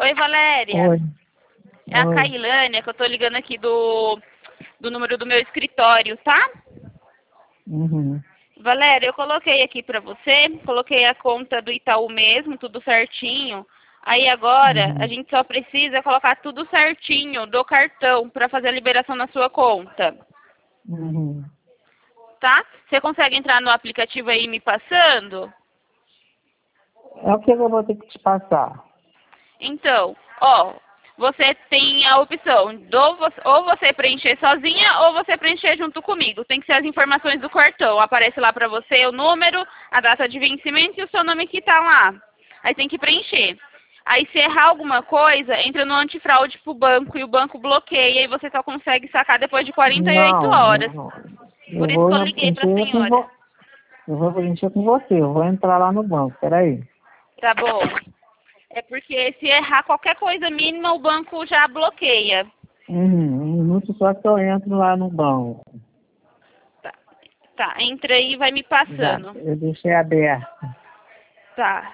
Oi, Valéria. Oi. É a Oi. Cailânia, que eu tô ligando aqui do número do meu escritório, tá? Uhum. Valéria, eu coloquei aqui pra você, coloquei a conta do Itaú mesmo, tudo certinho. Aí agora a Uhum. gente só precisa colocar tudo certinho do cartão pra fazer a liberação na sua conta, Uhum. tá? Você consegue entrar no aplicativo aí me passando? É o que eu vou ter que te passar. Então, ó, você tem a opção ou você preencher sozinha ou você preencher junto comigo. Tem que ser as informações do cartão. Aparece lá pra você o número, a data de vencimento e o seu nome que tá lá. Aí tem que preencher. Aí se errar alguma coisa, entra no antifraude pro banco e o banco bloqueia e você só consegue sacar depois de 48 Não, horas. não. Por Eu isso vou que eu liguei pra preencher com senhora. Eu vou preencher com você. Eu vou entrar lá no banco. Peraí. Tá bom? É porque se errar qualquer coisa mínima, o banco já bloqueia. Uhum. Um minuto só que eu entro lá no banco. Tá, tá, entra aí e vai me Já. passando. Eu deixei aberto. Tá.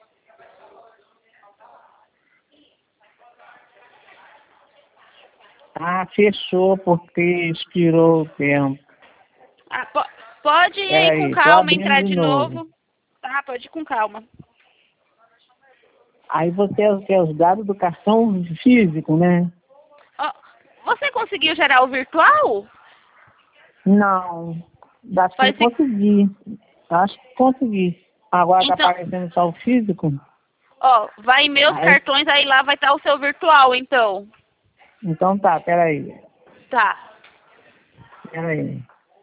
Ah, fechou porque expirou o tempo. Ah, pode ir aí com Peraí, tô calma, abrindo entrar de de novo. novo. Tá, pode ir com calma. Aí você quer os dados do cartão físico, né? Ó, você conseguiu gerar o virtual? Não, acho que não Parece... consegui. Acho que consegui. Agora tá Então, aparecendo só o físico. ó, vai em meus Aí, cartões, aí lá vai estar o seu virtual, então. então tá, peraí. Tá. Peraí.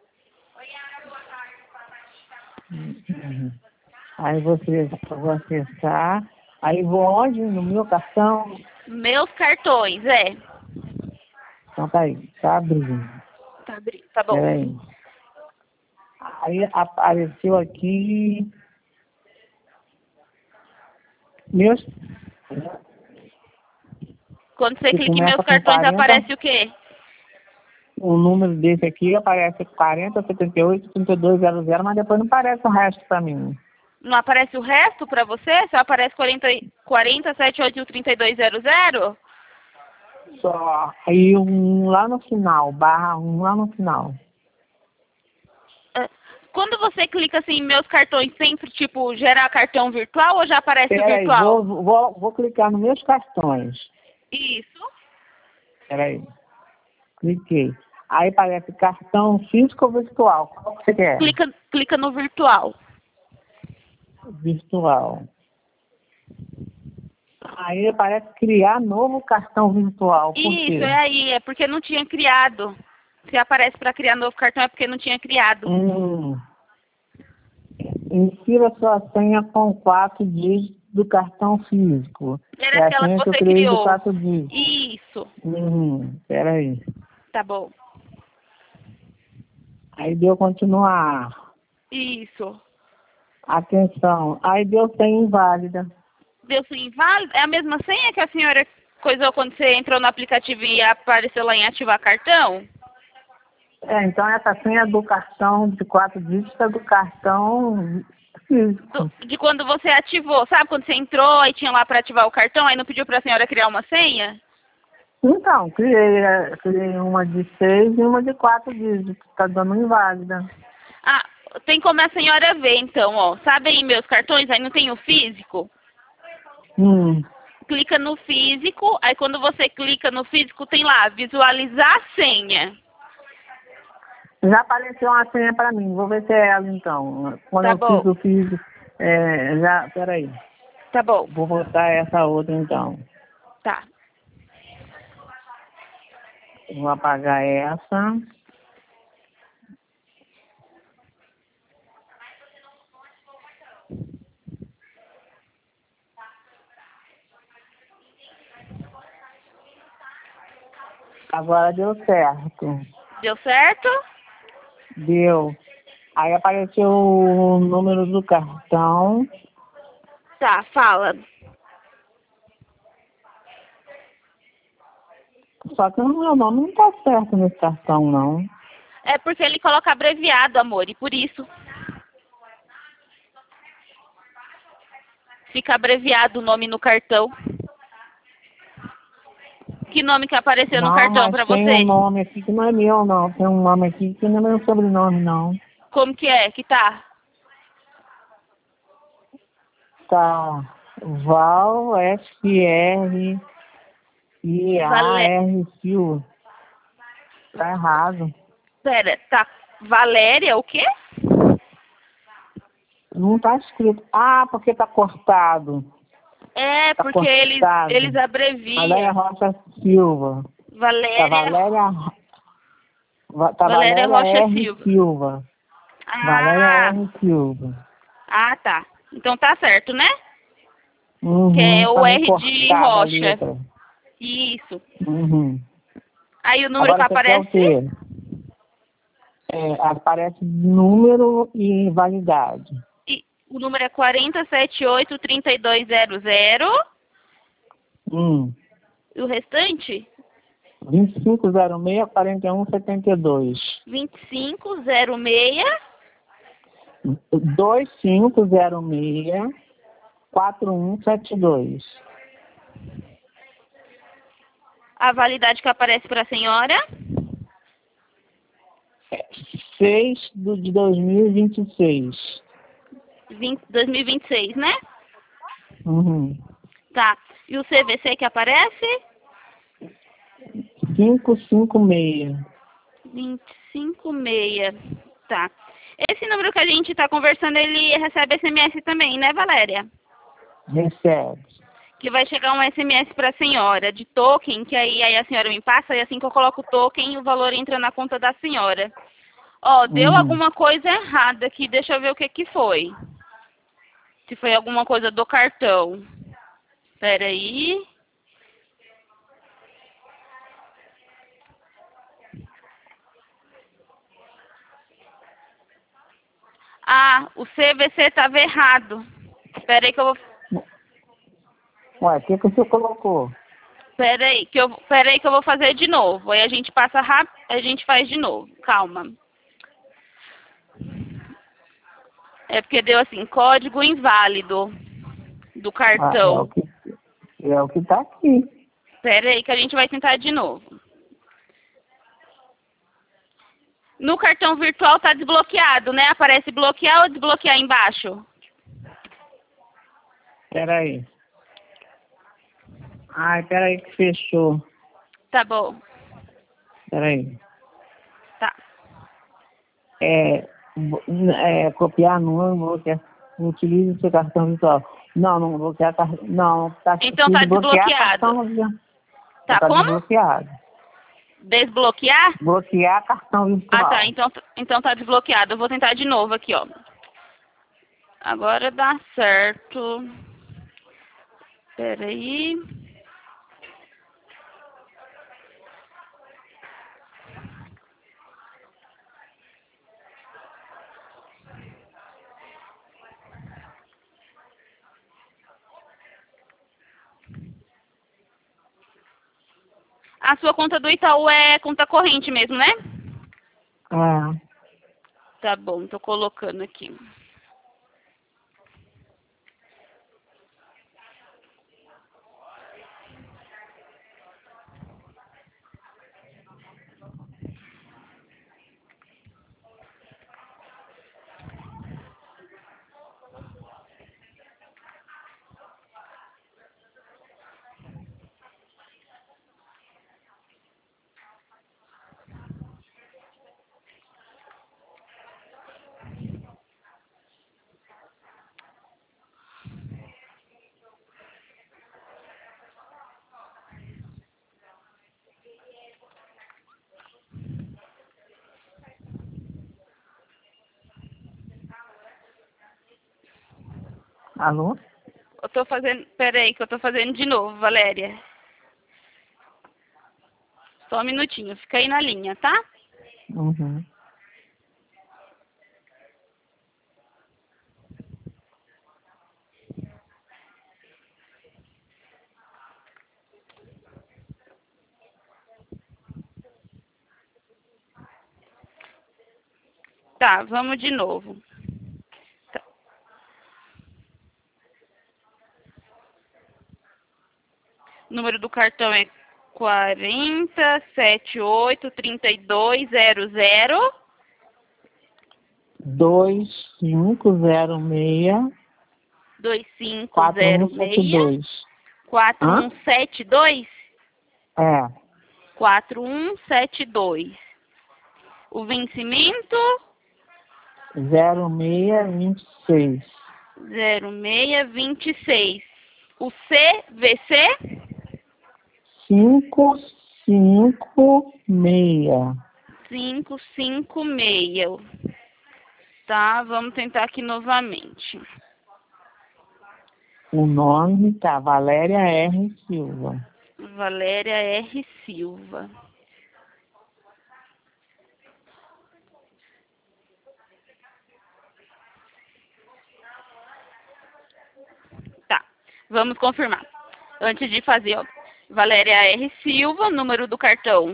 Uhum. Aí vou acessar. Aí vou onde? No meu cartão? Meus cartões, é. Então tá aí, tá abrindo. Tá bom. Peraí. Aí apareceu aqui meus. Quando você Que clica em meus começa com cartões, 40. aparece o quê? O número desse aqui aparece 40, 78, 3200, mas depois não aparece o resto pra mim. Não aparece o resto pra você? Só aparece 40783200? Só. Aí um lá no final, /1 lá no final. Ah, quando você clica assim em meus cartões, sempre tipo gerar cartão virtual ou já aparece o Peraí, virtual? vou clicar nos meus cartões. Isso. Peraí, cliquei. Aí aparece cartão físico ou virtual? Qual que você quer? Clica no virtual. Virtual. Aí aparece criar novo cartão virtual. Por Isso, quê? é aí, é porque não tinha criado. Se aparece para criar novo cartão é porque não tinha criado. Insira sua senha com 4 dígitos do cartão físico. Era É a aquela que senha que eu você criei de criou. 4 dígitos. Isso. Peraí. Tá bom. Aí deu continuar. Isso. Atenção. Aí deu senha inválida. Deu sim inválido? É a mesma senha que a senhora coisou quando você entrou no aplicativo e apareceu lá em ativar cartão? Então essa senha do cartão de 4 dígitos é do cartão físico. De quando você ativou, sabe quando você entrou e tinha lá para ativar o cartão, aí não pediu para a senhora criar uma senha? Então, criei uma de 6 e uma de 4 dígitos. Tá dando inválida. Ah, tem como a senhora ver então, ó. Sabe aí meus cartões, aí não tem o físico? Hum. Clica no físico, aí quando você clica no físico tem lá, visualizar a senha. Já apareceu uma senha para mim. Vou ver se é ela então. Quando Tá eu fiz bom, o físico, peraí. tá bom, Vou botar essa outra então. tá. Vou apagar essa. Agora deu certo. Deu certo? Deu. Aí apareceu o número do cartão. Tá, fala. Só que o meu nome não tá certo nesse cartão, não. É porque ele coloca abreviado, amor, e por isso fica abreviado o nome no cartão. Que nome que apareceu no Não, cartão mas pra tem você? um nome aqui que não é meu, não. Tem um nome aqui que não é meu sobrenome, não. Como que é que tá? Tá. Val, S-R-I-A-R Valé... Silva. Tá errado. Pera, tá Valéria o quê? Não tá escrito. Ah, porque tá cortado. É, Tá porque eles cortado. Valéria abreviam. Rocha Silva. Tá Valéria... Valéria, tá Valéria Valéria Rocha R. Silva. Silva. Valéria Ah, R. Silva. tá. Então tá certo, né? Que Uhum, é o tá meio R de cortada a Rocha. letra. Isso. Uhum. Aí o número que Agora você quer o aparece? quê? Aparece número e validade. O número é 4078-3200. Hum. E o restante? 2506-4172. 2506. 2506-4172. A validade que aparece para a senhora? 6 de 2026. 2026, né? Uhum. Tá. E o CVC que aparece? 556. 256. Tá. Esse número que a gente está conversando, ele recebe SMS também, né, Valéria? Recebe. Que vai chegar um SMS para a senhora de token, que aí a senhora me passa, e assim que eu coloco o token, o valor entra na conta da senhora. Ó, deu Uhum. alguma coisa errada aqui, deixa eu ver o que que foi. Se foi alguma coisa do cartão. Pera aí. Ah, o CVC estava errado. Pera aí que eu vou... Ué, o que você colocou? Pera aí que eu vou fazer de novo. Aí a gente passa rápido, a gente faz de novo. Calma. É porque deu assim, código inválido do Ah, cartão. é o que tá aqui. Pera aí que a gente vai tentar de novo. No cartão virtual tá desbloqueado, né? Aparece bloquear ou desbloquear embaixo? Peraí. Ai, peraí que fechou. Tá bom. Peraí. Tá. Copiar no bloquear. Utilize seu cartão virtual. Não bloquear cartão. Não, tá Então tá escrito bloquear desbloqueado. cartão virtual. Tá Tá como? desbloqueado. Desbloquear? Bloquear cartão Ah, tá. virtual. Então tá desbloqueado. Eu vou tentar de novo aqui, ó. Agora dá certo. Pera aí. A sua conta do Itaú é conta corrente mesmo, né? É. Tá bom, tô colocando aqui. Alô? Eu tô fazendo. Pera aí que eu tô fazendo de novo, Valéria. Só um minutinho. Fica aí na linha, tá? Uhum. Tá, vamos de novo. Tá. O número do cartão é 40783200 2506 2506 4172. Hã? 4172 É. 4172. O vencimento 0626. 0626. O CVC 556. 556. Tá, vamos tentar aqui novamente. O nome tá Valéria R. Silva. Valéria R. Silva. Tá, vamos confirmar. Antes de fazer, ó. Valéria R. Silva, número do cartão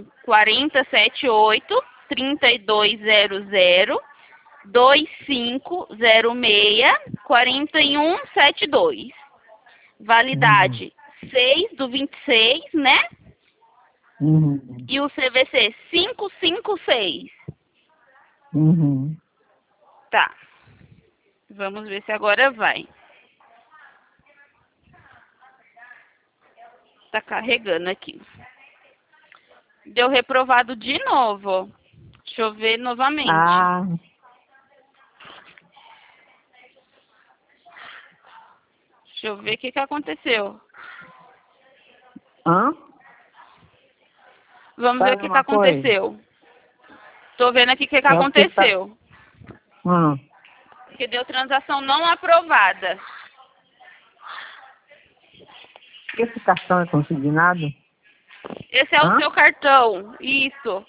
4078-3200 2506-4172. Validade 6/26, né? Uhum. E o CVC 556. Uhum. Tá. Vamos ver se agora vai. Tá carregando aqui. Deu reprovado de novo. Deixa eu ver novamente. Ah, Deixa eu ver o que aconteceu. hã? Vamos ver o Sabe que uma coisa? aconteceu. Tô vendo aqui o que É o que tá... aconteceu. Hã? Que deu transação não aprovada. Esse cartão é consignado? Esse é o Hã? seu cartão. Isso.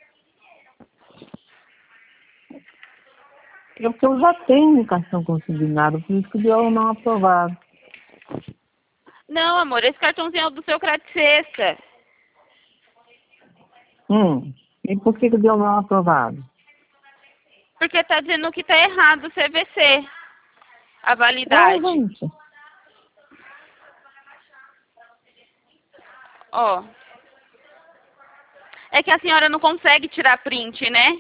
É porque eu já tenho um cartão consignado, por isso que deu não aprovado. Não, amor, esse cartãozinho é o do seu crédito sexta. E por que deu não aprovado? Porque tá dizendo que tá errado o CVC. A Ué, validade. gente. Ó. É que a senhora não consegue tirar print, né?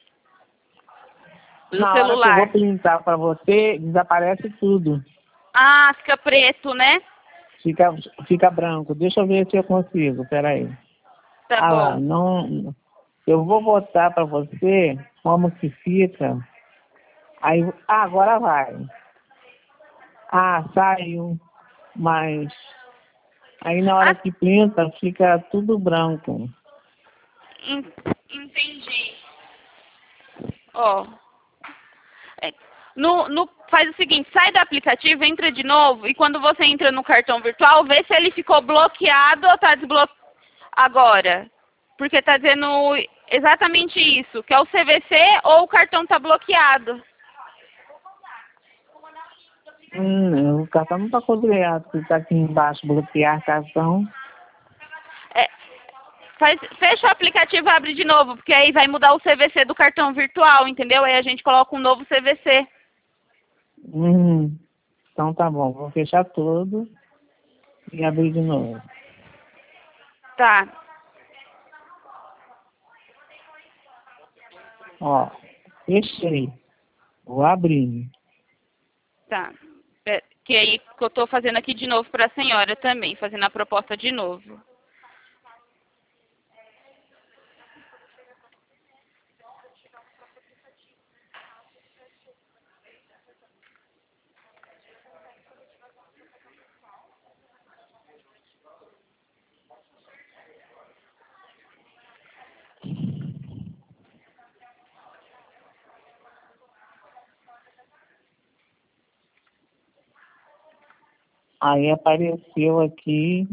Do Na hora que eu vou celular. printar pra você, desaparece tudo. Ah, fica preto, né? Fica branco. Deixa eu ver se eu consigo. Peraí. Tá Ah lá, bom. não. Eu vou botar pra você como que fica. Aí, agora vai. Ah, saiu. Mas aí na hora Ah, que printa, fica tudo branco. entendi. Ó. É, faz o seguinte, sai do aplicativo, entra de novo e quando você entra no cartão virtual, vê se ele ficou bloqueado ou tá desbloqueado agora. Porque tá dizendo exatamente isso, que é o CVC ou o cartão tá bloqueado. O cartão não tá bloqueado, porque tá aqui embaixo, bloquear cartão. É, fecha o aplicativo e abre de novo, porque aí vai mudar o CVC do cartão virtual, entendeu? Aí a gente coloca um novo CVC. Então tá bom, vou fechar tudo e abrir de novo. Tá, Ó, fechei. Vou abrir. tá. Que aí que eu tô fazendo aqui de novo para a senhora também, fazendo a proposta de novo. Aí apareceu aqui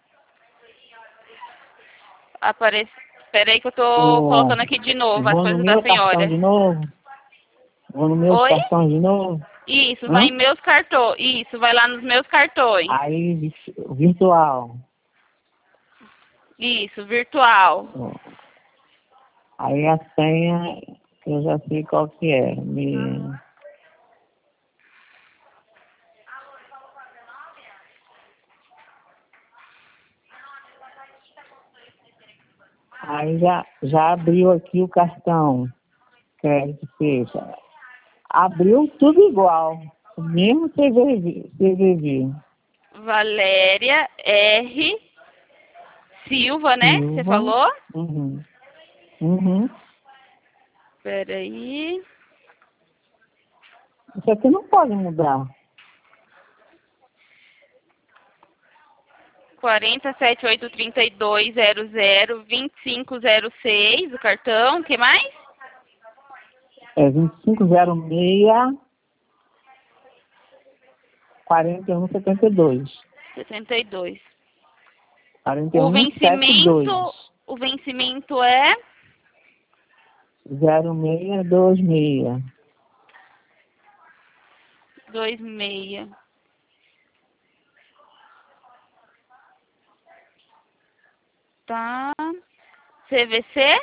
Aparece. Espera aí que eu tô o... colocando aqui de novo as Vou no coisas da meu cartão senhora. de novo. Vou no meu Oi? cartão de novo. Isso, vai Hã? em meus cartões. Isso, vai lá nos meus cartões. Aí, virtual. Isso, virtual. Ó. Aí a senha, eu já sei qual que é. Aí já abriu aqui o cartão. Crédito seja. Abriu tudo igual. O mesmo CVV. Valéria R. Silva, né? Você Silva. falou? Uhum. Uhum. Peraí. Isso aqui não pode mudar. 407832002506, o cartão. O que mais? É 2506 4172. 72. O 4172. vencimento é 0626. 26. Tá. CVC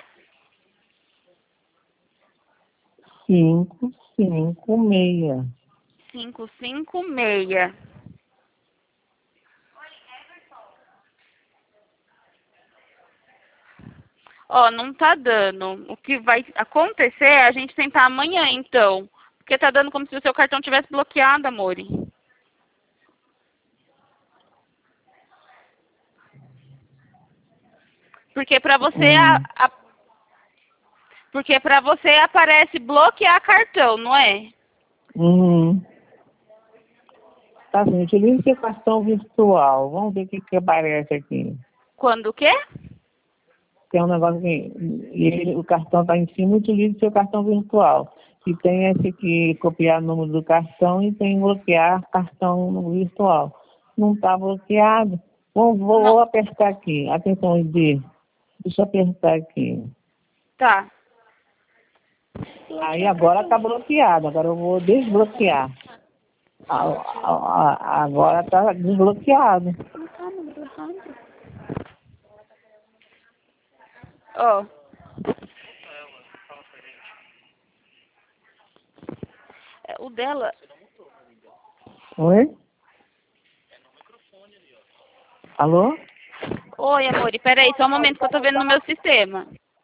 556. 556. Ó, não tá dando. O que vai acontecer é a gente tentar amanhã, então. Porque tá dando como se o seu cartão tivesse bloqueado, amore. Porque pra você porque pra você aparece bloquear cartão, não é? Uhum. Tá, gente, utilize seu cartão virtual. Vamos ver o que aparece aqui. Quando o quê? Tem um negócio aqui. O cartão está em cima, utilize seu cartão virtual. E tem esse aqui, copiar o número do cartão e tem bloquear cartão virtual. Não está bloqueado. Vou apertar aqui. Atenção, ID. Deixa eu apertar aqui. Tá. Aí agora está bloqueado. Agora eu vou desbloquear. Agora está desbloqueado. Ó. O dela. Oi? Alô? Oi, amor. Peraí, só um momento que eu tô vendo no meu sistema.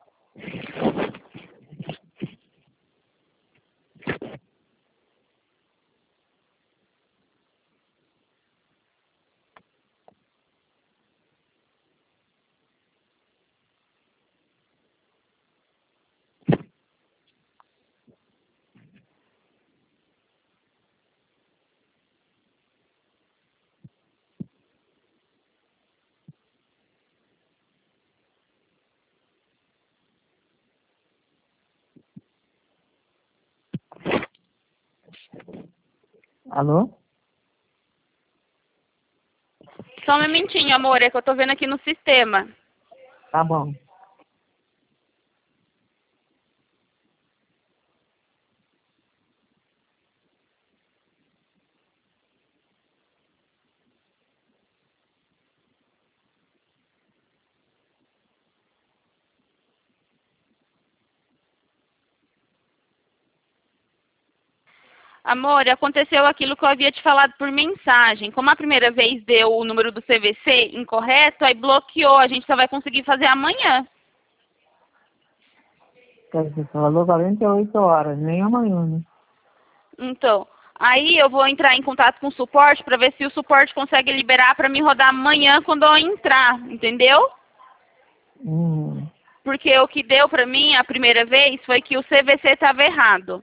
Alô? Só um momentinho, amor. É que eu tô vendo aqui no sistema. Tá bom. Amor, aconteceu aquilo que eu havia te falado por mensagem. Como a primeira vez deu o número do CVC incorreto, aí bloqueou. A gente só vai conseguir fazer amanhã. Você falou 48 horas, nem amanhã, né? Então, aí eu vou entrar em contato com o suporte para ver se o suporte consegue liberar para me rodar amanhã quando eu entrar, entendeu? Porque o que deu para mim a primeira vez foi que o CVC estava errado.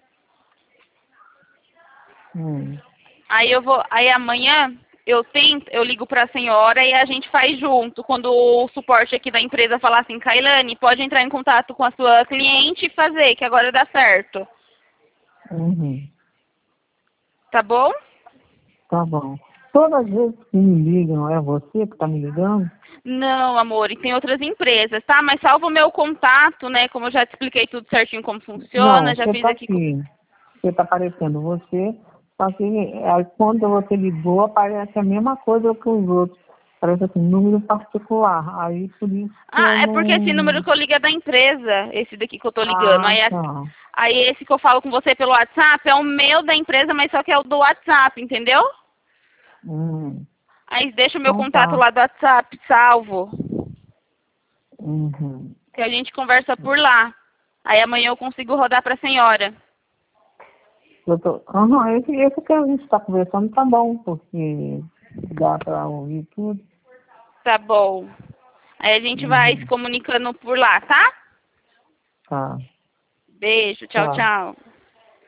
Aí amanhã eu ligo para a senhora e a gente faz junto. Quando o suporte aqui da empresa falar assim, Kailane, pode entrar em contato com a sua cliente e fazer, que agora dá certo. Tá bom? Tá bom. Todas as vezes que me ligam, é você que tá me ligando? Não, amor, e tem outras empresas, tá? Mas salva o meu contato, né? Como eu já te expliquei tudo certinho como funciona, Não, já você fiz tá aqui. aqui. Você tá aparecendo você, só que aí, quando você ligou, aparece a mesma coisa que os outros. Parece assim, número particular. Aí por isso que eu Ah, é porque esse número não... que eu ligo é da empresa, esse daqui que eu tô ligando. Ah, tá. Aí esse que eu falo com você pelo WhatsApp é o meu da empresa, mas só que é o do WhatsApp, entendeu? Aí deixa o meu Então contato tá. lá do WhatsApp, salvo. Que a gente conversa por lá. Aí amanhã eu consigo rodar para a senhora. Doutor, esse que a gente está conversando tá bom, porque dá para ouvir tudo. Tá bom. Aí a gente vai se comunicando por lá, tá? Tá. Beijo, tchau, Tchau. tchau.